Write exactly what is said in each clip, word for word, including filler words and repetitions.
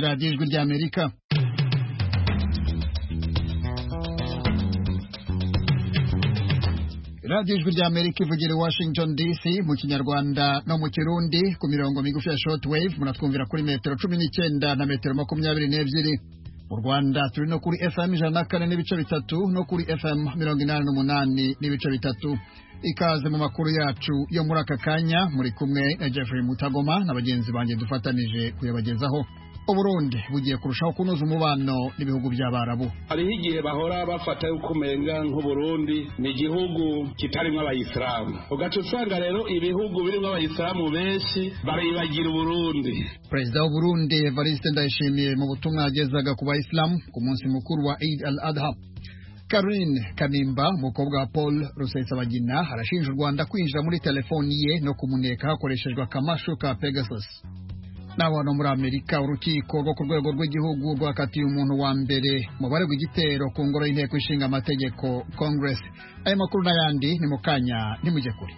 radiyo ijwi ry'Amerika. radiyo ijwi ry'Amerika ivugira Washington D C mu Kinyarwanda no mu Kirundi ku mirongo migufi ya shortwave, munatwumvira kuri metero cumi n'icyenda na metero makumyabiri n'ebyiri. Mu Rwanda turi no kuri F M ijana na kane n'ibice bitatu no kuri F M mirongo inani n'umunani n'ibice bitatu. Ikaze mu makuru yacu yo muri aka kanya, muri kumwe na Jeffrey Mutagoma na bagenzi banjye dufatanije kuyabagezaho. Uburundi bugiye kurushaho kunoza umubano n'ibihugu by'Abarabu. Hariho igihe bahora bafata yuko umenga nk'Uburundi ni igihugu kitarimo abayisilamu, ugaca usanga rero ibihugu birimo abayisilamu benshi baribagira Uburundi. Perezida w'Uburundi Evariste Ndayishimiye mu butumwa yagezaga ku bayisilamu ku munsi mukuru wa Eid al-Adha. Caroline Kanimba, umukobwa wa Paul Rusesabagina, arashinja u Rwanda kwinjira muri telefoni ye no kumuneka hakoreshejwe akamashu ka Pegasus. Naho hano muri Amerika, urukiko rwo ku rwego rw'igihugu rwakatiye umuntu wa mbere mu baregwa igitero ku ngoro y'inteko ishinga amategeko Congress. Aya makuru n'ayandi ni mu kanya, ntimujye kure.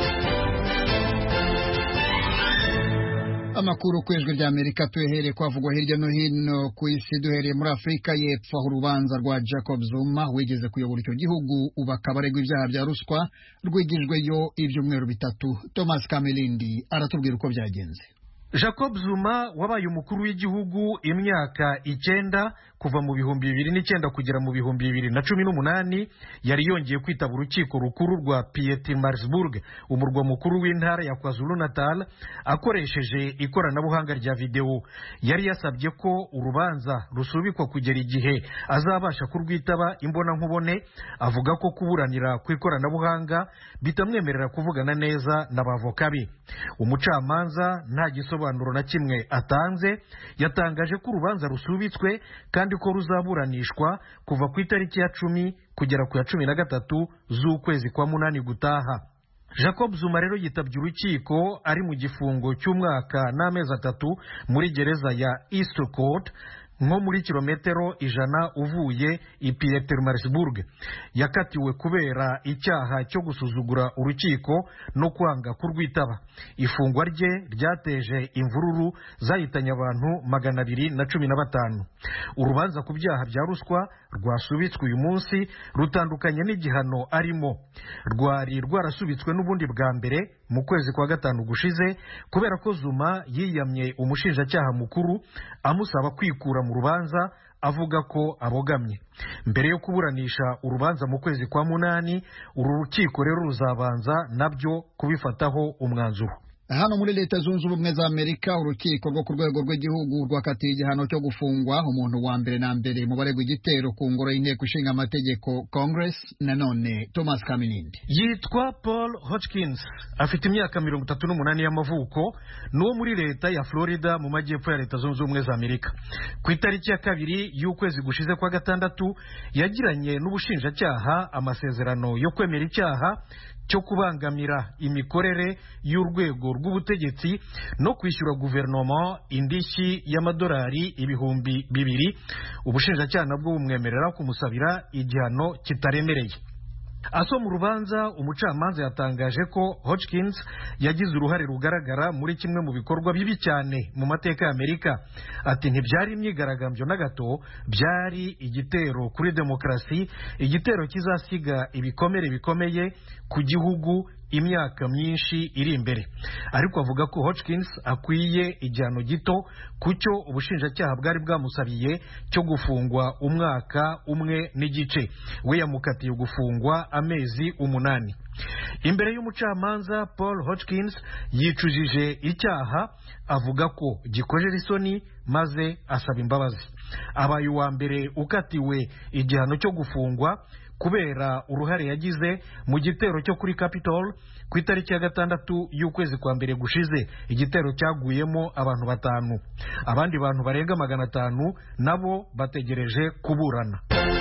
Amakuru ku ijwi ry'Amerika tuyahereye kwavugwa hirya no hino ku isi, duhereye muri Afurika y'Epfo aho urubanza rwa Jacob Zuma wigeze kuyobora icyo gihugu ubu akaba aregwa ibyaha bya ruswa rwigijweyo ibyumweru bitatu. Thomas Kamelindi aratubwira uko byagenze. Jacob Zuma wabaye umukuru w'igihugu imyaka icyenda kuva mu bihumbi bibiri n'icyenda kugera mu bihumbi bibiri na cumi n'umunani yari yongeye kwitaba urukiko rukuru rwa Pietermaritzburg, umurwa mukuru w'intara ya KwaZulu Natal, akoresheje ikoranabuhanga rya videwo. Yari yasabye ko urubanza rusubikwa kugera igihe azabasha kurwitaba imbona nkubone, avuga ko kuburanira ku ikoranabuhanga bitamwemerera kuvugana neza n'abavoka be. Umucamanza nta gisobanuro na kimwe atanze, yatangaje ko urubanza rusubitswe kandi ko ruzaburanishwa kuva ku itariki ya cumi kugera ku ya cumi na gatatu z'ukwezi kwa munani gutaha. Jacob Zuma rero yitabye urukiko ari mu gifungo cy'umwaka n'amezi atatu muri gereza ya East Court, nko muri kilometero ijana uvuye i Pietermaritzburg. Yakatiwe kubera icyaha cyo gusuzugura urukiko no kwanga kurwitaba. Ifungwa rye ryateje imvururu zahitanye abantu magana abiri na cumi na batanu. Urubanza ku byaha bya ruswa rwasubitswe uyu munsi rutandukanye n'igihano arimo. Rwari rwarasubitswe n'ubundi bwa mbere mu kwezi kwa gatanu gushize kubera ko Zuma yiyamye umushinjacyaha mukuru amusaba kwikura mu rubanza, avuga ko abogamye. Mbere yo kuburanisha urubanza mu kwezi kwa munani, uru rukiko rero ruzabanza nabyo kubifataho umwanzuro. Hano muri Leta Zunze Ubumwe za Amerika, urukiko rwo ku rwego rw'igihugu rwakatiye igihano cyo gufungwa umuntu wa mbere na mbere mu baregwa igitero ku ngoro y'inteko ishinga amategeko Congress. Nanone Thomas Kaminindi. Yitwa Paul Hotchkins, afite imyaka mirongo itatu n'umunani y'amavuko, n'uwo muri leta ya Florida mu majyepfo ya Leta Zunze Ubumwe za Amerika. Ku itariki ya kabiri y'ukwezi gushize kwa gatandatu yagiranye n'ubushinjacyaha amasezerano yo kwemera icyaha cyo kubangamira imikorere y'urwego rw'ubutegetsi no kwishyura guverinoma indishyi y'amadolari ibihumbi bibiri. Ubushinjacyaha nabwo bumwemerera kumusabira igihano kitaremereye. Asoma urubanza, umucamanza yatangaje ko Hotchkins yagize uruhare rugaragara muri kimwe mu bikorwa bibi cyane mu mateka ya Amerika. Ati ntibyari imyigaragambyo na gato, byari igitero kuri demokarasi, igitero kizasiga ibikomere bikomeye ku gihugu imyaka myinshi iri imbere. Ariko avuga ko Hotchkins akwiye igihano gito kucyo ubushinjacyaha bwari bwamusabiye cyo gufungwa umwaka umwe n'igice. We yamukatiye gufungwa amezi umunani. Imbere y'umucamanza, Paul Hotchkins yicujije icyaha, avuga ko gikojera isoni maze asaba imbabazi. Abaye uwa mbere ukatiwe igihano cyo gufungwa kubera uruhare yagize mu gitero cyo kuri Capitol ku itariki ya gatandatu y'ukwezi kwa mbere gushize. Igitero cyaguyemo abantu batanu, abandi bantu barenga magana atanu nabo bategereje kuburana.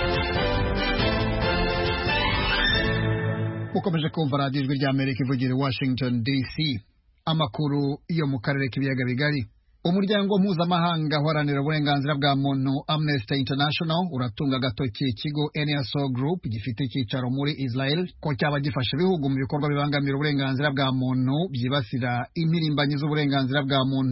Mukomeje kumva radiyo ijwi ry'Amerika ivugira Washington D C. Amakuru yo mu karere k'ibiyaga bigari. Umuryango mpuzamahanga uharanira uburenganzira bwa muntu Amnesty International uratunga agatoki ikigo N S O Group gifite icyicaro muri Israel ko cyaba gifasha ibihugu mu bikorwa bibangamira uburenganzira bwa muntu byibasira impirimbanyi z'uburenganzira bwa muntu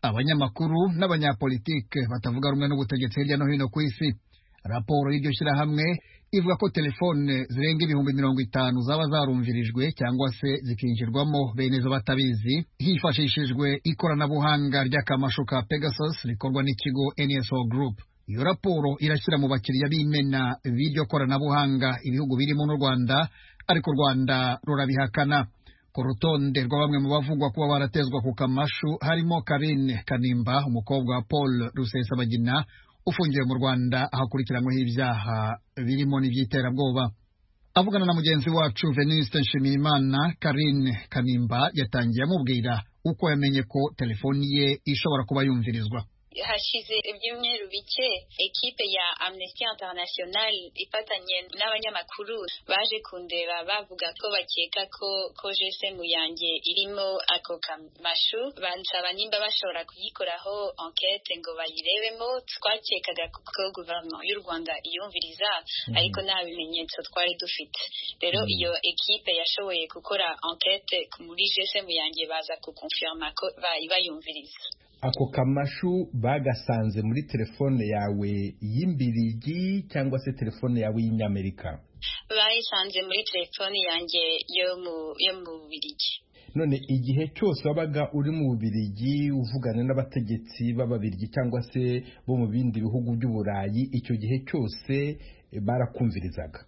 abanyamakuru n'abanyapolitike batavuga rumwe n'ubutegetsi hirya no hino ku isi. Raporo y'iryo shyirahamwe ivuga ko telefone zirenga ibihumbi mirongo itanu zaba zarumvirijwe cyangwa se zikinjirwamo bene zo batabizi hifashishijwe ikoranabuhanga ry'akamashu ka Pegasus rikorwa n'ikigo N S O Group. Iyo raporo irashyira mu bakiriya b'imena b'iryo koranabuhanga ibihugu birimo n'u Rwanda, ariko u Rwanda rurabihakana. Ku rutonde rwa bamwe mu bavugwa kuba baratezwa ku kamashu harimo Karine Kanimba, umukobwa wa Paul Rusesabagina ufungiwe mu Rwanda ahakurikiranyweho ibyaha birimo n'iby'iterabwoba. Avugana na mugenzi wacu Venuste Nshimiyimana, Karine Kanimba yatangiye amubwira uko yamenye ko telefoni ye ishobora kuba yumvirizwa. Hashize ibyumweru bike ekipe ya Amnesty International ifatanye n'abanyamakuru baje kundeba bavuga ko bakeka ko ko G S M yanjye irimo ako kamashu, bansaba nimba bashobora kuyikoraho enquête ngo bayirebemo. Twakekaga ko guverinoma y'u Rwanda iyumviriza, mm-hmm. ariko nta bimenyetso twari dufite. Rero mm-hmm. iyo ekipe yashoboye gukora enquête muri G S M yanjye baza kukonfirma ko bayumviriza. Ako kamashu bagasanze muri telefone yawe y'imbirigi cyangwa se telefone yawe y'Inyamerika? Bayisanze muri telefone yanjye yo mu yo mu Bubiligi. None igihe cyose wabaga uri mu Bubiligi uvugana n'abategetsi b'Ababiligi cyangwa se bo mu bindi bihugu by'Uburayi, icyo gihe cyose barakumvirizaga?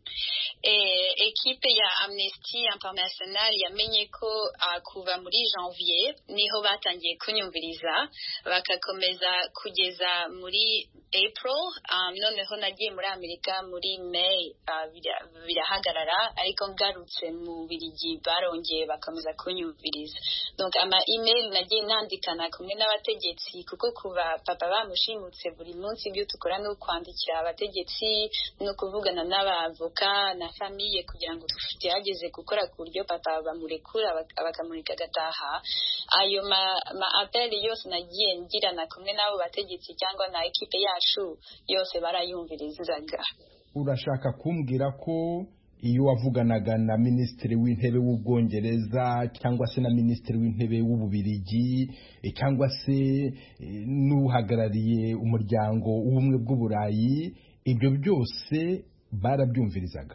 Eh, ekipe ya Amnesty International yamenye ko uh, kuva muri janvier niho batangiye kunyumviriza, bakakomeza kugeza muri April. Um, noneho nagiye muri Amerika muri May, uh, birahagarara, ariko ngarutse mu Bubiligi barongeye bakomeza kunyumviriza. Donc ama email nagiye nandikana kumwe n'abategetsi, kuko kuva papa bamushimutse buri munsi ibyo tukora no kwandikira abategetsi no kuvugana n'abavoka na famille kugira ngo tugerageze gukora ku buryo papa bamurekura bakamurika gataha. Ayo ma, ma appel yose nagiye ngirana kumwe n'abo bategetsi cyangwa na ekipe yacu yose barayumvirizaga. Urashaka kumbwira ko iyo wavuganaga na Minisitiri w'Intebe w'Ubwongereza cyangwa se na Minisitiri w'Intebe w'Ububiligi cyangwa se n'uhagarariye umuryango w'ubumwe bw'Uburayi, ibyo byose barabyumvirizaga?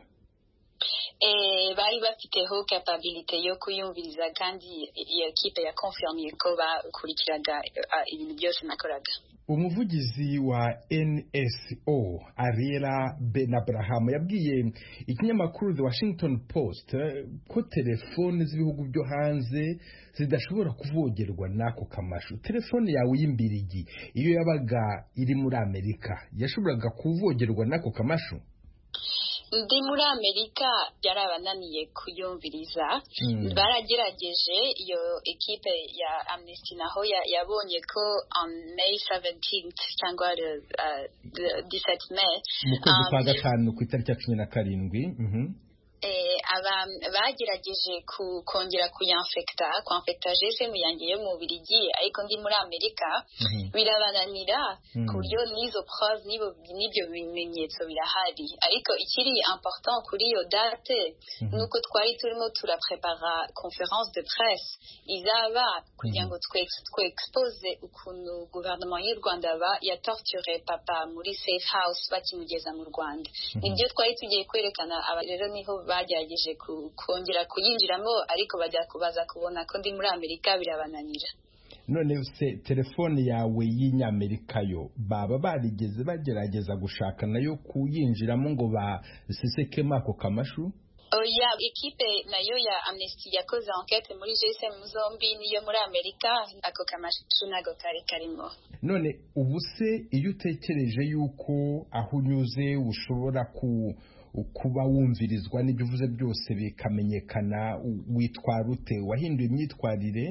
Eh, bari bafiteho capability yo kuyumviriza, kandi iyo ekipe ya confirmye ko bakurikiraga uh, ibintu byose nakoraga. Umuvugizi wa N S O Ariela Benabraham yabwiye ikinyamakuru The Washington Post ko telefone z'ibihugu byo hanze zidashobora kuvogerwa n'ako kamashu. Telefone yawe y'imbirigi iyo yabaga iri muri Amerika yashoboraga kuvogerwa n'ako kamashu? Ndi muri Amerika byarabananiye kuyumviriza. mm. Baragerageje, iyo ekipe ya Amnesty naho yabonye ko on May seventeenth cyangwa uh, dix-sept May mu kwezi kwa gatanu ku itariki ya cumi na karindwi eh aba bagerageje kongera kuyanfecta kwamfecta G S M yanjye yo mu Bubiligi, ariko ndi muri Amerika mm-hmm. birabananira mm-hmm. ku buryo nizo preuve nibo nibyo bimenyetso birahari. Ariko ikiri important kuri yo date mm-hmm. nuko twari turimo turaprepara conference de presse izaba kugira ngo twe expose ukuntu gouvernement y'u Rwanda ba ya torture papa muri safe house bakimugeza mu Rwanda. mm-hmm. Nibyo twari tugiye kwerekana. Rero niho bagerageje kongera kuyinjiramo, ariko bajya kubaza kubona ko ndi muri Amerika birabananira. None se telefone yawe y'Inyamerika yo baba barigeze bagerageza gushaka nayo kuyinjiramo ngo basesekemo ako kamashu? Oya, ekipe nayo ya Amnesty yakoze enquête muri G S M zombi niyo muri Amerika, ako kamashu nago kari karimo. None ubu se iyo utekereje yuko aho unyuze ushobora ku kuba wumvirizwa n'ibyo uvuze byose bikamenyekana, witwara ute? Wahinduye imyitwarire?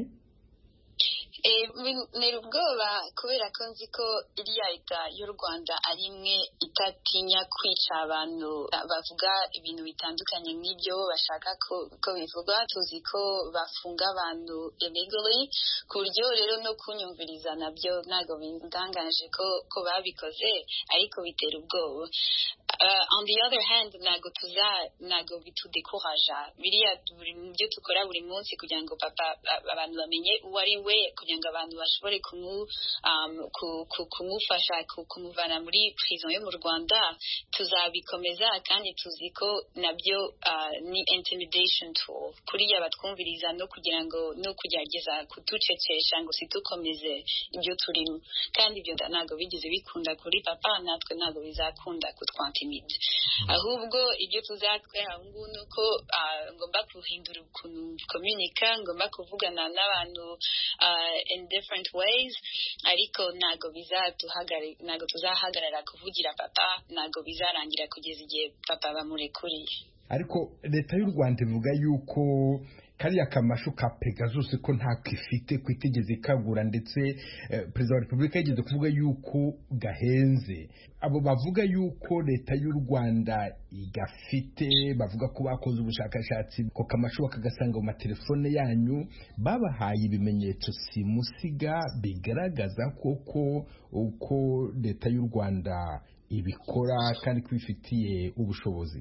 Eh, nero ubwoba kubera ko nzi ko iriya leta y'u Rwanda ari imwe itatinya kwica abantu bavuga ibintu bitandukanye nk'ibyo bashaka ko ko bivugwa. Tuzi ko bafunga abantu illegally, ku buryo rero no kunyumviriza nabyo ntago bindangaje ko ko babikoze, ariko bitera ubwoba. Uh, on the other hand ntago tuza ntago bitudekuraja biriya byo tukora buri munsi kugira ngo papa abantu bamenye uwo ari we kugira ngo abantu bashobore kumu um, kumufasha kumuvana muri prison yo mu Rwanda tuzabikomeza kandi tuziko nabyo uh, ni intimidation tool kuriya batwumviriza no kugira ngo no kugerageza kuducecesha ngo situkomeze ibyo turimo kandi ibyo ntago bigeze bikunda kuri papa natwe ntago bizakunda kutwantimida ahubwo ibyo tuzatwera ngo nuko uh, ngomba kuhindura ukuntu communica ngomba kuvugana n'abantu uh, in different ways ariko ntago bizatuhagarara ntago tuzahagarara kuvugira papa ntago bizarangira kugeza igihe papa bamurekuriye. Ariko leta y'u Rwanda ivuga yuko kariya kamashu ka Pegasus ko nta kwifite kwitegeze kagura ndetse eh, Perezida wa Repubulika yigeze kuvuga yuko gahenze. Abo bavuga yuko leta y'u Rwanda igafite bavuga ko bakoze ubushakashatsi ko kamashu bakagasanga mu matelefone yanyu babahaye ibimenyetso simusiga bigaragaza koko uko leta y'u Rwanda ibikora kandi kwifitiye ubushobozi.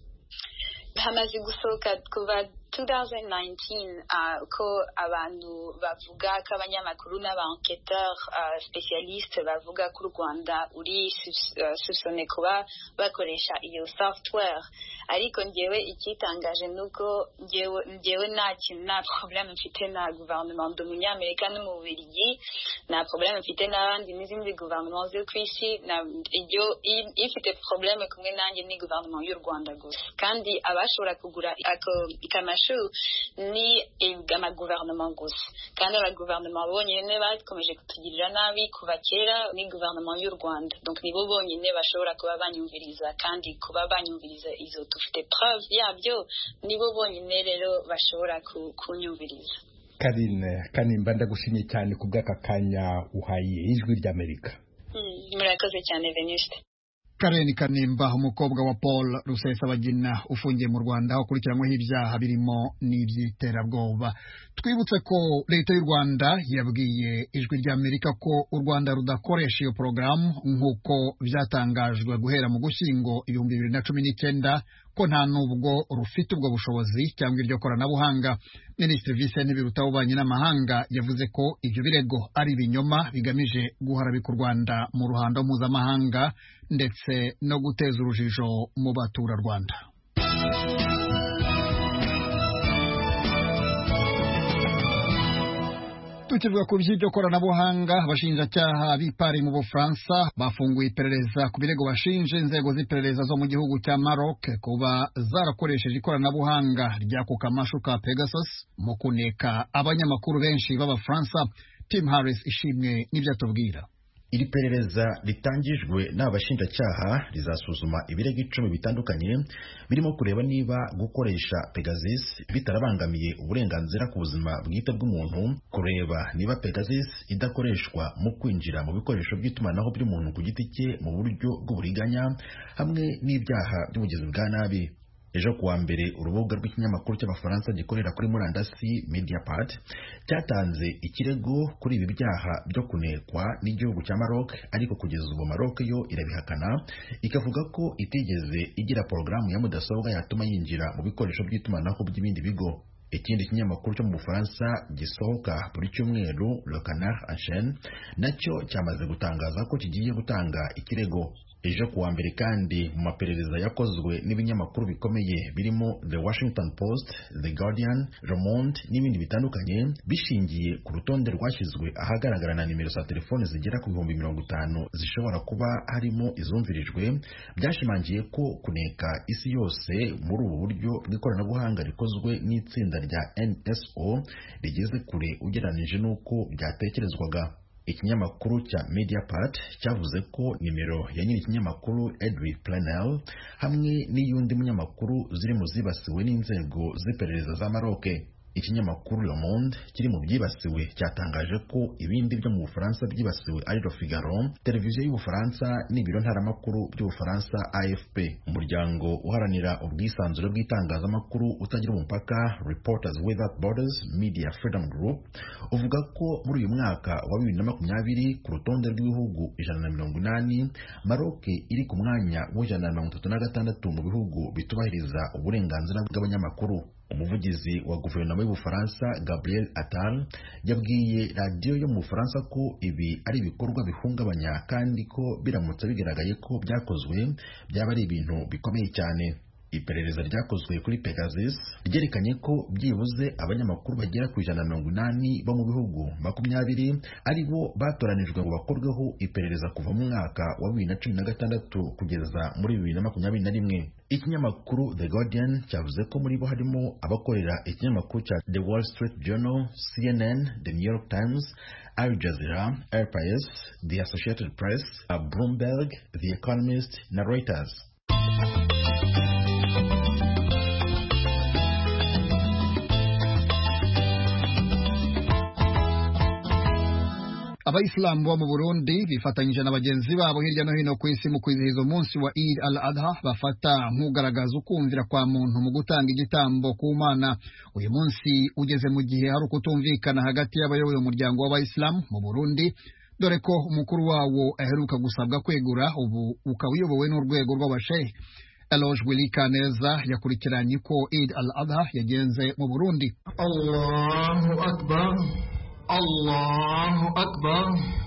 Hamaze gusohoka kuva twenty nineteen uh, ko abantu bavuga ko abanyamakuru n'abanketeur uh, specialiste bavuga ko u Rwanda uri soupçonné uh, kuba bakoresha iyo software ariko ngewe ikitangaje nuko ngewe ngewe nta kintu nta problème mfite na gouvernement d'Umunyamerika no mu Bubiligi nta problème mfite n'abandi n'izindi gouvernement zo kwisi na iyo ifite problème kumwe nanjye ni gouvernement y'u Rwanda gusa kandi abashobora kugura ako ikama ni ama gouvernement gusa kandi aba gouvernement bonyine bakomeje kutugirira nabi kuva kera ni gouvernement y'u Rwanda donc nibo bonyine bashobora kuba banyumviriza kandi kuba banyumviriza izo tufite preuve yabyo nibo bonyine rero bashobora kunyumviriza. Karine Kanimba ndagushimye cyane ku bw'aka kanya uhaye ijwi ry'Amerika. Murakoze cyane Venuste. Karen Kanimba umukobwa wa Paul Rusesabagina ufungiye mu Rwanda ukurikiranyweho ibyaha birimo n'iby'iterabwoba. Twibutse ko leta y'u Rwanda yabwiye ijwi ry'Amerika ko u Rwanda rudakoresha iyo porogaramu nk'uko byatangajwe guhera mu Gushyingo ibihumbi bibiri na cumi n'icyenda ko nta nubwo rufite ubwo bushobozi cyangwa iryo koranabuhanga. Minisitiri Vincent Biruta w'ububanyi n'amahanga yavuze ko ibyo birego ari ibinyoma bigamije guharabika u Rwanda mu ruhando mpuzamahanga ndetse no guteza urujijo mu baturarwanda. Tukivuga ku by'iryo koranabuhanga abashinjacyaha b'ipari mu Bufaransa bafunguye iperereza ku birego bashinje inzego z'iperereza zo mu gihugu cya Maroc kuba zarakoresheje ikoranabuhanga ry'ako kamashu ka Pegasus mu kuneka abanyamakuru benshi b'Abafaransa. Tim Harris ishimwe n'ibyo atubwira. Iri perereza ritangijwe n'abashinjacyaha rizasuzuma ibirego icumi bitandukanye birimo kureba niba gukoresha Pegasus bitarabangamiye uburenganzira ku buzima bwite bw'umuntu, kureba niba Pegasus idakoreshwa mu kwinjira mu bikoresho by'itumanaho by'umuntu ku giti cye mu buryo bw'uburiganya, hamwe n'ibyaha by'ubugizi bwa nabi. Ejo kuwa mbere urubuga rw'ikinyamakuru cy'Abafaransa gikorera kuri murandasi Mediapart cyatanze ikirego kuri ibi byaha byo kunekwa n'igihugu cya Maroc, ariko kugeza ubu Maroc yo irabihakana ikavuga ko itigeze igira porogaramu ya mudasobwa yatuma yinjira mu bikoresho by'itumanaho by'ibindi bigo. Ikindi kinyamakuru cyo mu Bufaransa gisohoka buri cyumweru Le Canard Enchaîné nacyo cyamaze gutangaza ko kigiye gutanga ikirego. Ejo kuwa mbere kandi mu maperereza yakozwe n'ibinyamakuru bikomeye birimo The Washington Post, The Guardian, Le Monde n'ibindi bitandukanye bishingiye ku rutonde rwashyizwe ahagaragara na nimero za telefone zigera ku bihumbi mirongo itanu zishobora kuba harimo izumvirijwe, byashimangiye ko kuneka isi yose muri ubu buryo bw'ikoranabuhanga rikozwe n'itsinda rya N S O rigeze kure ugereranije n'uko byatekerezwaga. Ikinyamakuru cya Mediapart cyavuze ko nimero ya nyiri ikinyamakuru Edwy Plenel hamwe n'iyundi munyamakuru ziri mu zibasiwe n'inzego z'iperereza za Maroc. Ikinyamakuru Le Monde kiri mu byibasiwe cyatangaje ko ibindi byo mu Bufaransa byibasiwe ari Le Figaro, televiziyo y'Ubufaransa n'ibiro ntaramakuru by'Ubufaransa A F P. Umuryango uharanira ubwisanzure bw'itangazamakuru utagira umupaka Reporters Without Borders Media Freedom Group uvuga ko muri uyu mwaka wa bibiri na makumyabiri ku rutonde rw'ibihugu ijana na mirongo inani Maroc iri ku mwanya w'ijana na mirongo itatu na gatandatu mu bihugu bitubahiriza uburenganzira bw'abanyamakuru. Umuvugizi wa guverinoma y'Ubufaransa Gabriel Attal yabwiye radiyo yo mu Bufaransa ko ibi ari ibikorwa bihungabanya kandi ko biramutse bigaragaye ko byakozwe byaba ari ibintu bikomeye cyane. Iperereza ryakozwe kuri Pegasus ryerekanye ko byibuze abanyamakuru bagera ku ijana na mirongo inani bo mu bihugu makumyabiri ari bo batoranijwe ngo bakorweho iperereza kuva mu mwaka wa bibiri na cumi na gatandatu kugeza muri bibiri na makumyabiri na rimwe. Ikinyamakuru The Guardian cyavuze ko muri bo harimo abakorera ikinyamakuru cya The Wall Street Journal, C N N, The New York Times, Al Jazeera, R P S, The Associated Press, Bloomberg, The Economist na Reuters. Abayisilamu bo mu Burundi bifatanyije na bagenzi babo hirya no hino ku isi mu kwizihiza umunsi wa Eid al-Adha bafata nk'ugaragaza ukumvira kwa muntu mu gutanga igitambo ku Mana. Uyu munsi ugeze mu gihe hari ukutumvikana hagati y'abayoboye umuryango w'Abayisilamu mu Burundi, dore ko umukuru wawo aheruka gusabwa kwegura, ubu ukaba uyobowe n'urwego rw'abashehe. Eloge Willy Kaneza yakurikiranye ko Eid al-Adha yagenze mu Burundi. Allahu Akbar, Allahu Akbar.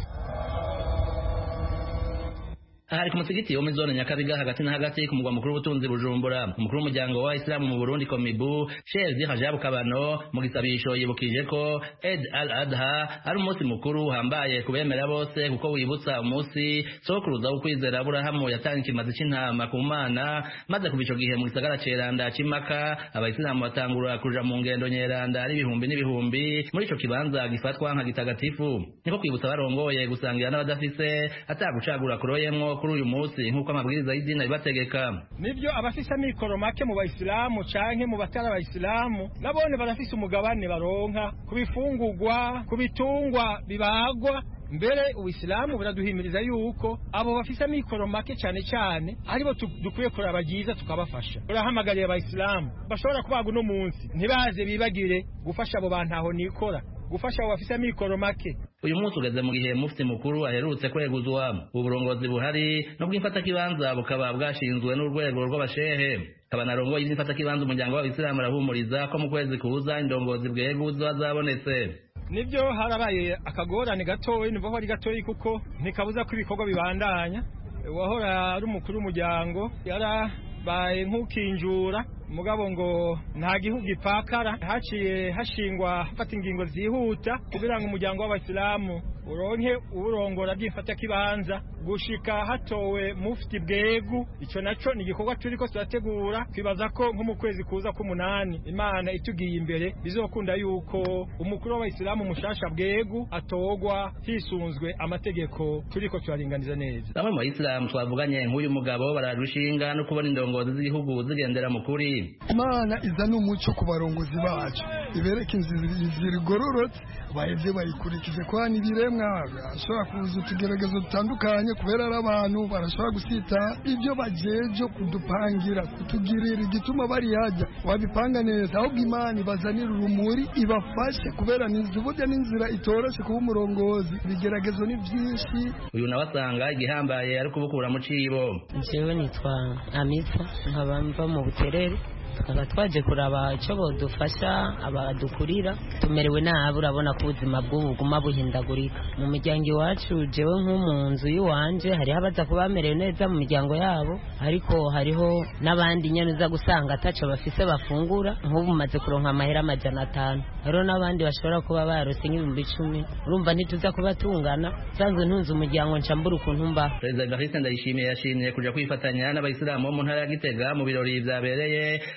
Hari ku musigiti wo mizone Nyakabiga hagati na hagati ku mugwa mukuru w'ubutunzi Bujumbura, umukuru w'umuryango wa Islamu mu Burundi Komibu Sheikh Hajabu Kabano mu gisabisho yibukije ko Eid al-Adha ari umunsi mukuru hambaye kubemera bose, kuko wibutsa umunsi sokuruza ukwizera Aburahamu yatanga ikimazi c'intama ku Mana, maze kuva ico gihe mu gisagara ceranda c'Imaka Abayisilamu batangura kuja mu ngendo nyeranda ari ibihumbi n'ibihumbi muri ico kibanza gifatwa nka gitagatifu. Niko kwibutsa barongoye gusangira n'abadafise atagucagura kuroyemwo kuri uyu munsi nk'uko amabwiriza y'idini bibategeka. Nibyo abafise mikoro make mu Bayisilamu canke mu batari Abayisilamu nabone barafise umugabane baronka kubifungurwa, kubitungwa bibagwa. Mbere Uislamu buraduhimiriza yuko abo bafise mikoro make cyane cyane aribo dukwiye kuraba byiza tukabafasha. Urahamagariye Abayisilamu bashobora kubaga no munsi ntibaze bibagire gufasha abo bantu aho nikora, gufasha abo bafise mikoro make. Uyu munsi ugeze mu gihe mufti mukuru aherutse kweguzwa. Uburongozi buhari no bw'imfata kibanza bukaba bwashinzwe n'urwego rw'abashehe. Kabanarongo y'imfata kibanza umuryango w'Abayisilamu arahumuriza ko mu kwezi kuza indongozi bweguzwa zabonetse. Nibyo harabaye akagorane gatoyi, nibo ari gatoyi kuko ntikabuza ko ibikorwa bibandanya. Wahora ari umukuru w'umuryango yara baye nk'ukinjura mugabo ngo nta gihugu ipakara, haciye hashingwa hafata ingingo zihuta kugira ngo umuryango w'Abayisilamu uronke urongora byifata kibanza gushika hatowe mufti bwegu. Ico naco ni igikorwa turiko turategura, kwibaza ko nko mu kwezi kuza k'umunani Imana itugiye imbere bizokunda yuko umukuru w'Abayisilamu mushasha bwegu atogwa hisunzwe amategeko turiko turaringaniza neza. Bamwe mu Bayisilamu twavuganye nk'uyu mugabo bararushinga no kubona indongozi z'igihugu zigendera mu kuri. Imana izana umuco ku barongozi bacu, ibereke inzira igororotse bahevye bayikurikize, kwani ibiremwa ashobora kuza utugeragezo dutandukanye kubera ari abantu barashobora gusita ibyo bajeje kudupangira kutugirira igituma bari yajya wabipanga neza, ahubwo Imana ibazanira urumuri ibafashe kubera nizubude n'inzira itoroshe kuba umurongozi. Ibigeragezo ni byinshi. Uyu nawasanga igihambaye ari kubukura mu cibo. Jewe nitwa Amisa nkaba mva mu Buterere, tukaba twaje kuraba icyo bodufasha abadukurira. Tumerewe nabi, urabona ko ubuzima bw'ubu buguma buhindagurika. Mu miryango iwacu jewe nko mu nzu y'iwanje hariho abaza kuba bamerewe neza mu miryango yabo, ariko hariho n'abandi nyene uza gusanga ataco bafise bafungura. Nk'ubu maze kuronka amahera amajana atanu, hariho n'abandi bashobora kuba barose nk'ibihumbi icumi. Urumva ntituza kubatungana, sanzwe ntunze umuryango nca mbura ukuntu mba. Perezida Evariste Ndayishimiye yashimye kuja kwifatanya n'Abayisilamu mu ntara ya Gitega mu birori vyabereye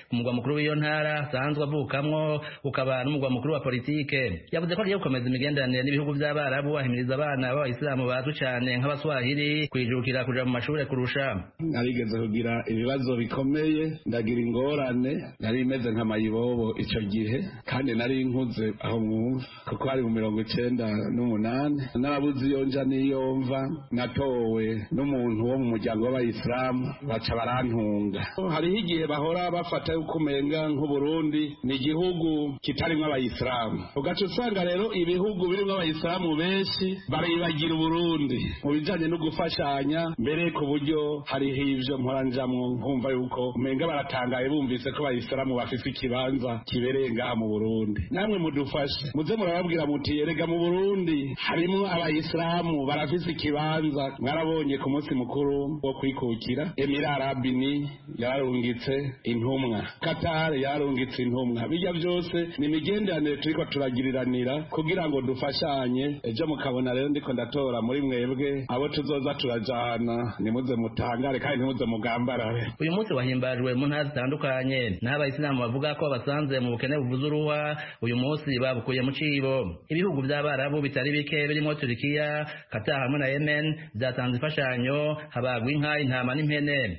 umugwa mukuru w'iyo ntara asanzwe avukamwo ukaba n'umugwa mukuru wa politike. Yavuze ko agiye gukomeza imigenderanire n'ibihugu by'Abarabu, ahimiriza abana b'Abayisilamu bazwi cyane nk'Abaswahili kwijukira kuja mu mashuri kurusha. Narigeze kugira ibibazo bikomeye, ndagira ingorane, nari imeze nka mayibobo ico gihe, kandi nari nkuze aho mwumva kuko hari mu mirongo icenda n'umunani. Narabuze iyo nja n'iyo mva, natowe n'umuntu wo mu muryango w'Abayisilamu baca barantunga. Hariho igihe bahora bafata yuko umenga nk'Uburundi ni igihugu kitarimwo Abayisilamu, ugaca usanga rero ibihugu birimwo Abayisilamu benshi baribagira Uburundi mu bijanye no gufashanya, mbere ku buryo hariho ivyo mporanjamwo nkumva yuko umenga baratangaye bumvise ko Abayisilamu bafise ikibanza kibereye ngaha mu Burundi. Namwe mudufashe muze murababwira muti erega mu Burundi harimwo Abayisilamu barafise ikibanza. Mwarabonye ku munsi mukuru wo kwikukira Emirati Arabini yararungitse intumwa, Qatar yararungitse intumwa. Bijya byose ni imigenderanire turiko turagiriranira kugira ngo dufashanye. Ejo mukabona rero ndiko ndatora muri mwebwe abo tuzoza turajana, nimuze mutangare kandi nimuze mugambarare. Uyu munsi wahimbajwe mu ntara zitandukanye n'Abayisilamu bavuga ko basanze mu bukene buvuze uruha. Uyu munsi babukuye mu cibo. Ibihugu by'Abarabu bitari bike birimo Turkiya, Qatar hamwe na Yemen byatanze imfashanyo, habagwa inka, intama n'impene.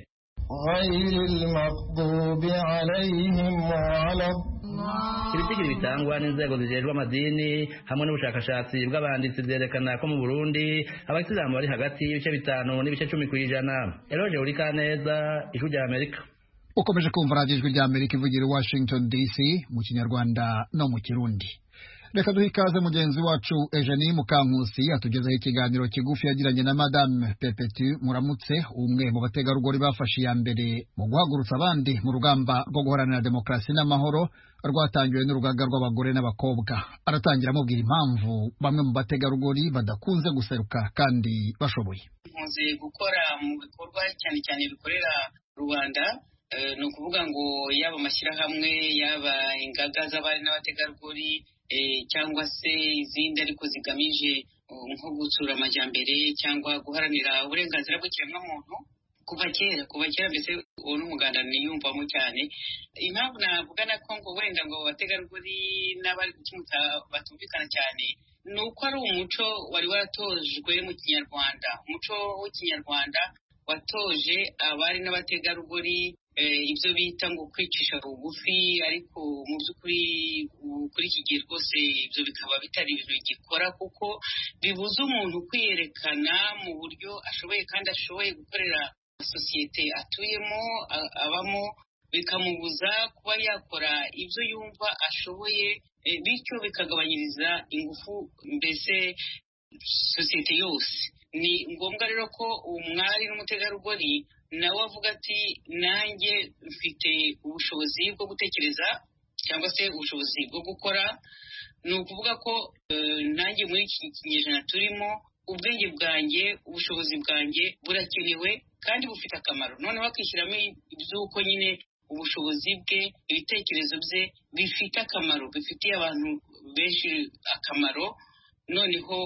Ibitigiri bitangwa n'inzego zijejwe amadini hamwe n'ubushakashatsi bw'abanditsi byerekana ko mu Burundi Abayisilamu bari hagati y'ibice bitanu n'ibice cumi kw'ijana. Eloge Urikaneza, Ijwi rya Amerika. Ukomeje kumva radiyo Ijwi rya Amerika ivugira i Washington D C mu Kinyarwanda no mu Kirundi. Reka duhe ikaze mugenzi wacu Eugenie Mukankusi atugezaho ikiganiro kigufi yagiranye na Madame Perpetu Muramutse, umwe mu bategarugori bafashe iya mbere mu guhagurutsa abandi mu rugamba rwo guharanira demokarasi n'amahoro rwatangiwe n'urugaga rw'abagore n'abakobwa. Aratangira amubwira impamvu bamwe mu bategarugori badakunze guseruka kandi bashoboye. Nkunze gukora mu bikorwa cyane cyane bikorera rubanda, ni ukuvuga ngo yaba amashyirahamwe, yaba ingaga z'abari n'abategarugori, cyangwa se izindi ariko zigamije nko gutsura amajyambere cyangwa guharanira uburenganzira bw'ikiremwamuntu. Kuva kera kuva kera mbese uwo n'umuganda niyumvamo cyane. Impamvu navuga nako ngo wenda ngo abategarugori n'abari gukimutsa batumvikana cyane, ni uko ari umuco wari waratojwe mu Kinyarwanda. Umuco w'ikinyarwanda watoje abari n'abategarugori ibyo bita ngo kwicisha bugufi, ariko mu by'ukuri kuri iki gihe rwose ibyo bikaba bitari ibintu bigikora, kuko bibuza umuntu kwiyerekana mu buryo ashoboye kandi ashoboye gukorera sosiyete atuyemo abamo, bikamubuza kuba yakora ibyo yumva ashoboye, bityo bikagabanyiriza ingufu mbese sosiyete yose. Ni ngombwa rero ko umwari n'umutegarugori nawe avuga ati nanjye mfite ubushobozi bwo gutekereza cyangwa se ubushobozi bwo gukora. Ni ukuvuga ko nanjye muri iki kinyejana turimo ubwenge bwanjye, ubushobozi bwanjye burakenewe kandi bufite akamaro. Noneho akishyiramo iby'uko nyine ubushobozi bwe, ibitekerezo bye bifite akamaro, bifitiye abantu benshi akamaro, noneho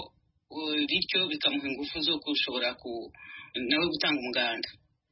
bityo bikamuha ingufu zo gushobora nawe gutanga umuganda.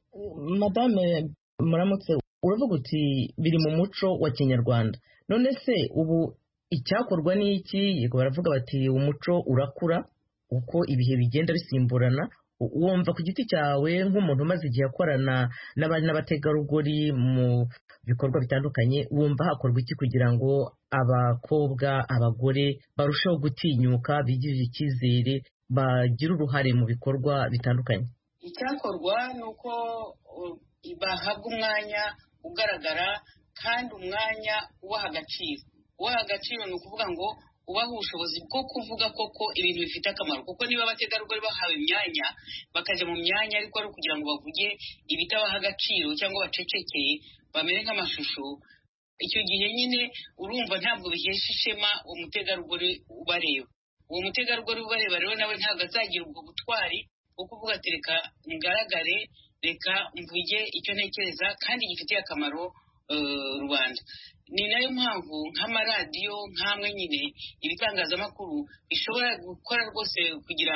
Madame Muramutse, uravuga uti biri mu muco wa Kinyarwanda. None se ubu icyakorwa ni iki? Yego baravuga bati umuco urakura uko ibihe bigenda bisimburana. Wumva ku giti cyawe nk'umuntu umaze igihe akorana n'abari n'abategarugori mu bikorwa bitandukanye, wumva hakorwa iki kugira ngo abakobwa, abagore barusheho gutinyuka, bigirire icyizere, bagire uruhare mu bikorwa bitandukanye? Icyakorwa ni uko bahabwa umwanya ugaragara kandi umwanya ubaha agaciro. Ubaha agaciro ni ukuvuga ngo ubaha ubushobozi bwo kuvuga koko ibintu bifite akamaro, kuko niba abategarugori bahawe imyanya bakajya mu myanya ariko ari ukugira ngo bavuge ibitabaha agaciro cyangwa bacecekeye bamere nk'amashusho, icyo gihe nyine urumva ntabwo bihesha ishema uwo mutegarugori ubareba. Uwo mutegarugori ubareba rero nawe ntabwo azagira ubwo butwari bwo kuvuga ati reka ngaragare, reka mvuge icyo ntekereza kandi gifitiye akamaro rubanda. Ni nayo mpamvu nk'amaradiyo nk'amwe nyine ibitangazamakuru bishobora gukora rwose kugira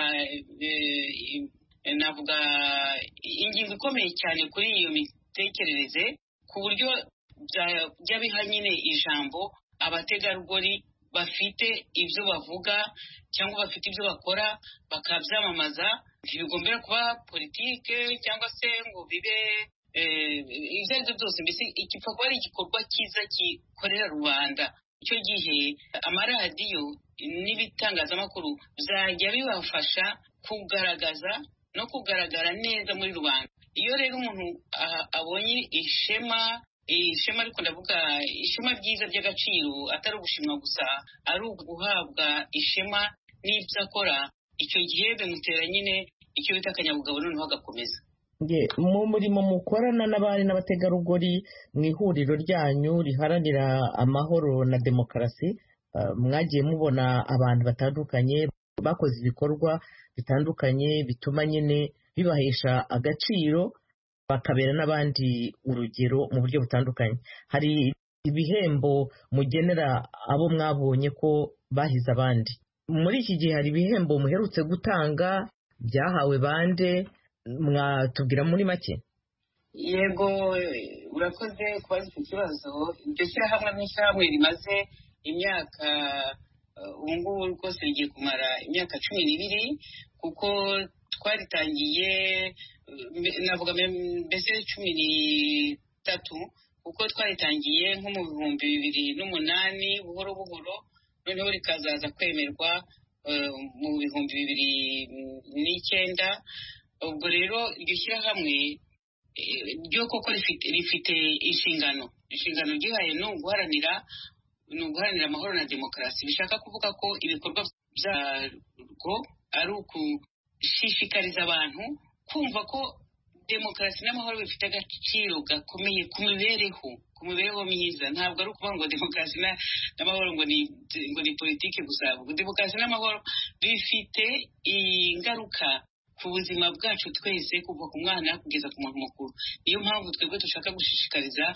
navuga ingingo ikomeye cyane kuri iyo mitekerereze, ku buryo byajya biha nyine ijambo abategarugori bafite ibyo bavuga cyangwa bafite ibyo bakora bakabyamamaza. Ntibigombera kuba politike cyangwa se ngo bibe ibyo ari byo byose, mbese igipfa kuba ari igikorwa cyiza gikorera rubanda. Icyo gihe amaradiyo n'ibitangazamakuru bizajya bibafasha kugaragaza no kugaragara neza muri rubanda. Iyo rero umuntu abonye ishema ishema ariko ndavuga ishema ryiza ry'agaciro, atari ugushimwa gusa, ari uguhabwa ishema n'ibyo akora, icyo gihe bimutera nyine icyo bita akanyabugabo, noneho agakomeza. Mu murimo mukorana n'abari n'abategarugori mu ihuriro ryanyu riharanira amahoro na demokarasi, mwagiye mubona abantu batandukanye bakoze ibikorwa bitandukanye bituma nyine bibahesha agaciro, bakabera n'abandi urugero mu buryo butandukanye. Hari ibihembo mugenera abo mwabonye ko bahize abandi. Muri iki gihe hari ibihembo muherutse gutanga, byahawe bande? Mwatubwira muri make? Yego, urakoze kubaza icyo kibazo. Iryo shyirahamwe n'ishyirahamwe rimaze imyaka, ubu ngubu rwose rigiye kumara imyaka cumi n'ibiri, kuko twaritangiye navuga mbese cumi n'itatu, kuko twaritangiye nko mu bihumbi bibiri n'umunani buhoro buhoro, noneho rikazaza kwemerwa mu bihumbi bibiri n'icyenda. Ubwo rero iryo shyirahamwe ryo koko rifite inshingano inshingano ryihaye ni uguharanira ni uguharanira amahoro na demokarasi. Bishaka kuvuga ko ibikorwa byarwo ari ukushishikariza abantu kumva ko demokarasi n'amahoro bifite agaciro gakomeye ku mibereho ku mibereho myiza. Ntabwo ari ukuvuga ngo demokarasi n'amahoro ngo ni ngo ni politiki gusa. Demokarasi n'amahoro bifite ingaruka ku buzima bwacu twese, kuva ku mwana kugeza ku muntu mukuru. Niyo mpamvu twebwe dushaka gushishikariza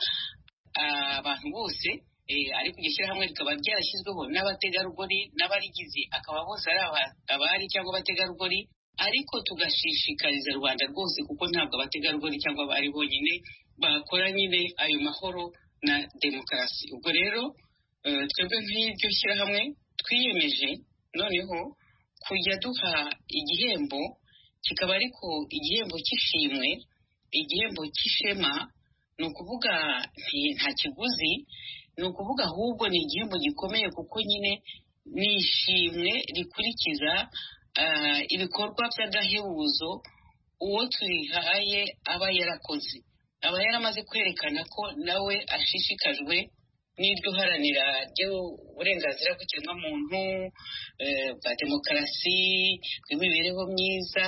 abantu bose, ariko iryo shyirahamwe rikaba ryarashyizweho n'abategarugori n'abarigize, akaba bose ari abari cyangwa abategarugori, ariko tugashishikariza rubanda rwose, kuko ntabwo abategarugori cyangwa abari bonyine bakora nyine ayo mahoro na demokarasi. Ubwo rero twebwe nk'iryo shyirahamwe twiyemeje noneho kujya duha igihembo, kikaba ariko igihembo cy'ishimwe, igihembo cy'ishema. Ni ukuvuga nta kiguzi, ni ukuvuga ahubwo ni igihembo gikomeye, kuko nyine ni ishimwe rikurikiza ibikorwa by'agahebuzo uwo turihaye aba yarakoze, aba yaramaze kwerekana ko nawe ashishikajwe n'iryo haranira ry'uburenganzira bw'ikiremwamuntu, bwa demokarasi, bw'imibereho myiza,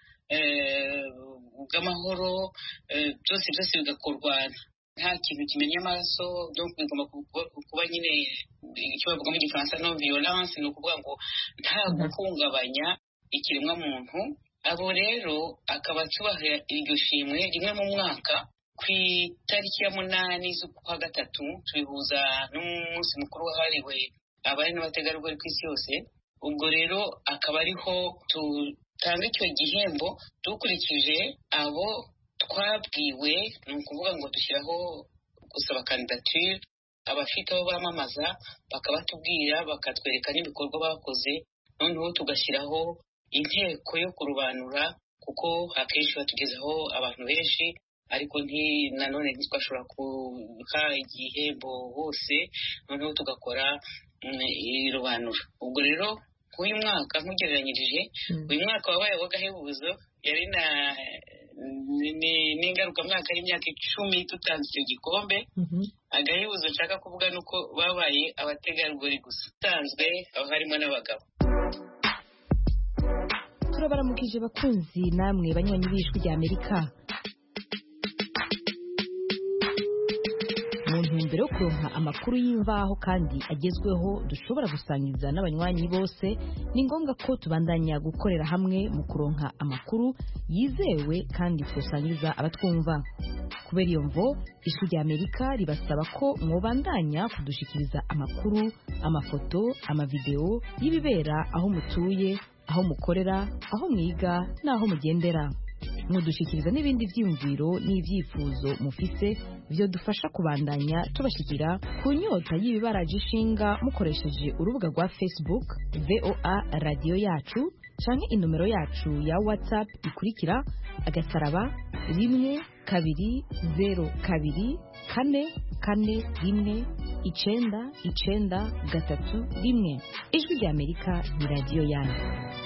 bw'amahoro, byose byose bigakorwa nta kintu kimenya amaraso. Bigomba kuba nyine icyo bavuga mu gifaransa non violence, ni ukuvuga ngo nta guhungabanya ikiremwamuntu. Abo rero akaba tubaha iryo shimwe rimwe mu mwaka ku itariki ya munani z'ukwa gatatu, tubihuza n'umunsi mukuru wahariwe abari n'abategarugori ku isi yose. Ubwo rero akaba ariho tutanga icyo gihembo dukurikije abo twabwiwe. Ni ukuvuga ngo dushyiraho gusaba kandidatire, abafite abo bamamaza bakabatubwira, bakatwereka n'ibikorwa bakoze, noneho tugashyiraho inteko yo kurobanura, kuko akenshi batugezaho abantu benshi, ariko nanone ntitwashobora kuha igihembo hose, noneho tugakora irobanura. Ubwo rero uyu mwaka nkugereranyirije, uyu mwaka wabaye w'agahebuzo, yari na n'ingarukamwaka y'imyaka icumi tutanze icyo gikombe. Agahebuzo nshaka kuvuga ni uko babaye abategarugori gusa, utanzwe aho harimo n'abagabo. turabaramukije bakunzi namwe banywanyi b'ijwi rya Amerika. Mu ntumbero yo kuronka amakuru y'imvaho kandi agezweho dushobora gusangiza n'abanywanyi bose, ni ngombwa ko tubandanya gukorera hamwe mu kuronka amakuru yizewe kandi twosangiza abatwumva. Kubera iyo mvo, ijwi rya Amerika ribasaba ko mwobandanya kudushikiriza amakuru, amafoto, amavideo y'ibibera aho mutuye, aho mukorera, aho mwiga n'aho mugendera. mudushikiriza n'ibindi vyiyumviro n'ivyifuzo mufise vyo dufasha kubandanya tubashikira ku nyota y'ibibaraje ishinga mukoresheje urubuga rwa Facebook V O A radio yacu canke inomero yacu ya WhatsApp ikurikira agasaraba rimwe kabiri zero kabiri kane kane rimwe icenda icenda gatatu rimwe. Ijwi rya Amerika ni radio yanyu.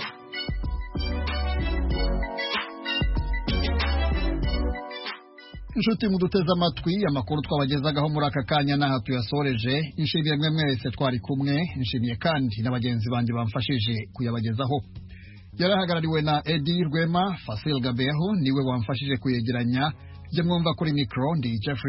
inshuti muduteze amatwi amakuru twabagezagaho muri aka kanya n'aha tuyasoreje. Nshimiye mwe mwese twari kumwe, nshimiye kandi n'abagenzi banjye bamfashije kuyabagezaho. Yarahagarariwe na Edi Rwema. Fasil Gabeho niwe wamfashije kuyegeranya. Je mwumva kuri micro ndi Jeffrey